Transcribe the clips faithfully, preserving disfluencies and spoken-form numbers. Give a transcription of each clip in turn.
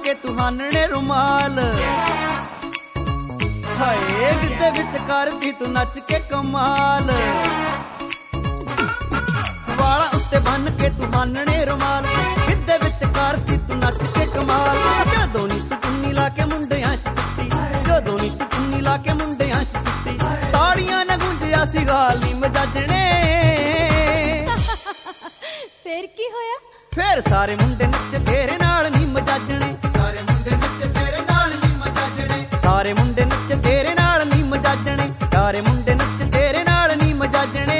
ਕੇ ਤੂੰ ਹਾਨਣੇ ਰੁਮਾਲ ਹਾਏ ਗਿੱਧੇ ਵਿੱਚ ਕਰਦੀ ਤੂੰ ਨੱਚ ਕੇ ਕਮਾਲ ਵਾਲਾਂ ਉੱਤੇ ਬੰਨ ਕੇ ਤੂੰ ਹਾਨਣੇ ਰੁਮਾਲ ਗਿੱਧੇ ਵਿੱਚ ਕਰਦੀ ਤੂੰ ਨੱਚ ਕੇ ਕਮਾਲ ਜਦੋਂ ਨੀ ਤੂੰ ਚੁੰਨੀ ਲਾ ਕੇ ਮੁੰਡਿਆਂ 'ਚ ਸੁੱਤੀ ਜਦੋਂ ਨੀ ਤੂੰ ਚੁੰਨੀ ਲਾ ਕੇ ਮੁੰਡਿਆਂ 'ਚ ਸੁੱਤੀ ਤਾੜੀਆਂ ਨਾ ਗੂੰਜਿਆ ਸੀ ਗਾਲ ਨੀ ਮਜਾਜਣੇ ਫੇਰ ਕੀ ਹੋਇਆ ਫੇਰ ਸਾਰੇ ਮੁੰਡੇ ਨੱਚ ਤੇਰੇ ਨਾਲ ਨੀ ਮਜਾਜਣੇ ਸਾਰੇ ਮੁੰਡੇ ਨੱਚ ਤੇਰੇ ਨਾਲ ਨੀ ਮਜਾਜਣੇ ਸਾਰੇ ਮੁੰਡੇ ਨੱਚ ਤੇਰੇ ਨਾਲ ਨੀ ਮਜਾਜਣੇ ਸਾਰੇ ਮੁੰਡੇ ਨੱਚ ਤੇਰੇ ਨਾਲ ਨੀ ਮਜਾਜਣੇ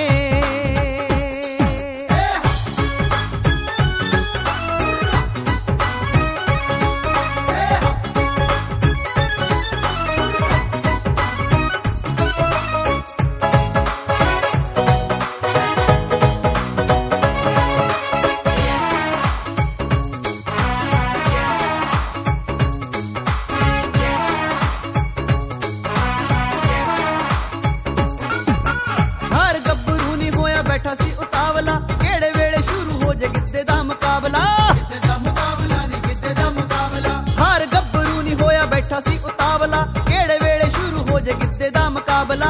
ਬੈਠਾ ਸੀ ਉਤਾਵਲਾ ਕਿਹੜੇ ਵੇਲੇ ਸ਼ੁਰੂ ਹੋ ਜੇ ਗਿੱਧੇ ਦਾ ਮੁਕਾਬਲਾ ਗਿੱਧੇ ਦਾ ਮੁਕਾਬਲਾ ਨੀ ਗਿੱਧੇ ਦਾ ਮੁਕਾਬਲਾ ਹਰ ਗੱਭਰੂ ਨੀ ਹੋਇਆ ਬੈਠਾ ਸੀ ਉਤਾਵਲਾ ਕਿਹੜੇ ਵੇਲੇ ਸ਼ੁਰੂ ਹੋ ਜੇ ਗਿੱਧੇ ਦਾ ਮੁਕਾਬਲਾ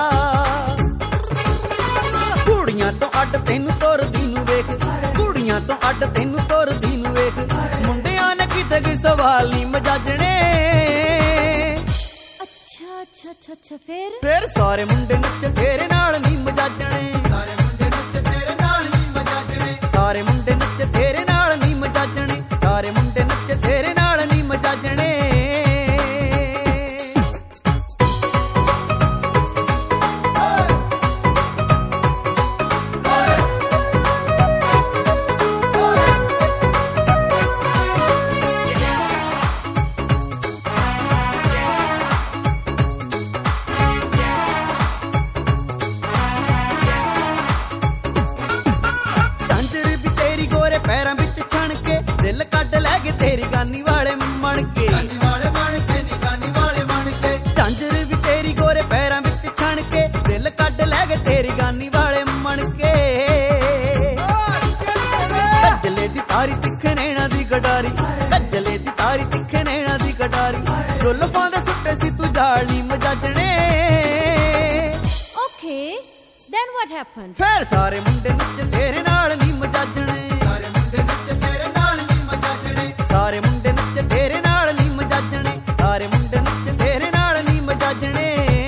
ਕੁੜੀਆਂ ਤੋਂ ਅੱਡ ਤੈਨੂੰ ਤੁਰਦੀ ਨੂੰ ਵੇਖ ਕੁੜੀਆਂ ਤੋਂ ਅੱਡ ਤੈਨੂੰ ਤੁਰਦੀ ਨੂੰ ਵੇਖ ਮੁੰਡਿਆਂ ਨੇ ਕਿਤੇ ਕੋਈ ਸਵਾਲ ਨੀ ਮਜਾਜਣੇ ਅੱਛਾ ਅੱਛਾ ਅੱਛਾ ਅੱਛਾ ਫੇਰ ਫੇਰ ਸਾਰੇ ਮੁੰਡੇ ਨੱਚ ਤੇਰੇ ਨਾਲ ਨੀ ਮਜਾਜਣੇ ਸਾਰੇ ਸਾਰੇ ਮੁੰਡੇ ਨੱਚ ਤੇਰੇ ਨਾਲ ਨੀ ਮਜਾਜਣੇ ਸਾਰੇ ਮੁੰਡੇ ਨੱਚ ਤੇਰੇ ਨਾਲ ਨੀ ਮਜਾਜਣੇ ਪੈਰਾਂ ਵਿੱਚ ਛਣ ਕੇ ਦਿਲ ਕੱਢ ਲੈ ਕੇ ਤੇਰੀ ਗਾਨੀ ਵਾਲੇ ਮਣ ਕੇ ਗਾਨੀ ਵਾਲੇ ਮਣ ਕੇ ਨੀ ਗਾਨੀ ਵਾਲੇ ਮਣ ਕੇ ਝਾਂਜਰ ਵੀ ਤੇਰੀ ਗੋਰੇ ਪੈਰਾਂ ਵਿੱਚ ਛਣ ਕੇ ਦਿਲ ਕੱਢ ਲੈ ਕੇ ਤੇਰੀ ਗਾਨੀ ਵਾਲੇ ਮਣ ਕੇ ਕੱਜਲੇ ਦੀ ਤਾਰੀ ਤਿੱਖੇ ਨੈਣਾ ਦੀ ਗਡਾਰੀ ਕੱਜਲੇ ਦੀ ਤਾਰੀ ਤਿੱਖੇ ਨੈਣਾ ਦੀ ਗਡਾਰੀ ਜ਼ੁਲਫਾਂ ਦੇ ਸੁੱਟੇ ਸੀ ਤੂੰ ਜਾਲੀ ਮਜਾਜਣੇ ਓਕੇ ਦੈਨ ਵਾਟ ਹੈਪਨ ਫੇਰ ਸਾਰੇ ਮੁੰਡੇ ਨੱਚ ਤੇਰੇ ਨਾਲ ਨੀ ਮਜਾਜਣੇ ਸਾਰੇ ਮੁੰਡੇ ਨੱਚ ਤੇਰੇ ਨਾਲ ਨੀ ਮਜਾਜਣੇ ਸਾਰੇ ਮੁੰਡੇ ਨੱਚ ਤੇਰੇ ਨਾਲ ਨੀ ਮਜਾਜਣੇ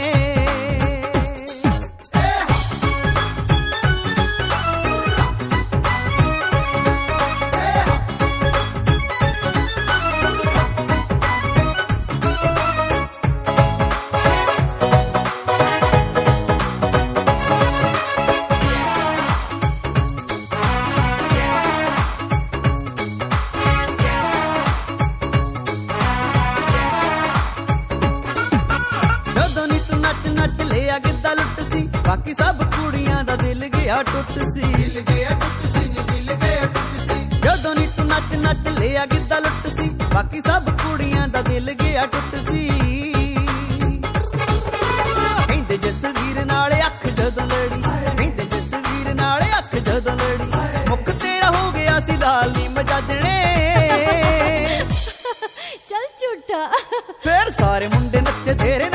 ਗਿੱਧਾ ਲੁੱਟ ਸੀ ਬਾਕੀ ਸਭ ਕੁੜੀਆਂ ਦਾ ਦਿਲ ਗਿਆ ਟੁੱਟ ਸੀ ਦਿਲ ਗਿਆ ਟੁੱਟ ਸੀ ਦਿਲ ਗਿਆ ਟੁੱਟ ਸੀ ਜਦੋਂ ਨੀ ਤੂੰ ਨੱਚ ਨੱਚ ਲਿਆ ਗਿੱਧਾ ਲੁੱਟ ਸੀ ਬਾਕੀ ਸਭ ਕੁੜੀਆਂ ਦਾ ਦਿਲ ਗਿਆ ਟੁੱਟ ਸੀ ਕਹਿੰਦੇ ਜਸਵੀਰ ਨਾਲ ਅੱਖ ਜਦੋਂ ਲੜੀ ਕਹਿੰਦੇ ਜਸਵੀਰ ਨਾਲ ਅੱਖ ਜਦੋਂ ਲੜੀ ਮੁੱਖ ਤੇਰਾ ਹੋ ਗਿਆ ਸੀ ਲਾਲ ਨੀ ਮਜਾਜਣੇ ਚੱਲ ਝੂਠਾ ਫੇਰ ਸਾਰੇ ਮੁੰਡੇ ਨੱਚ ਤੇਰੇ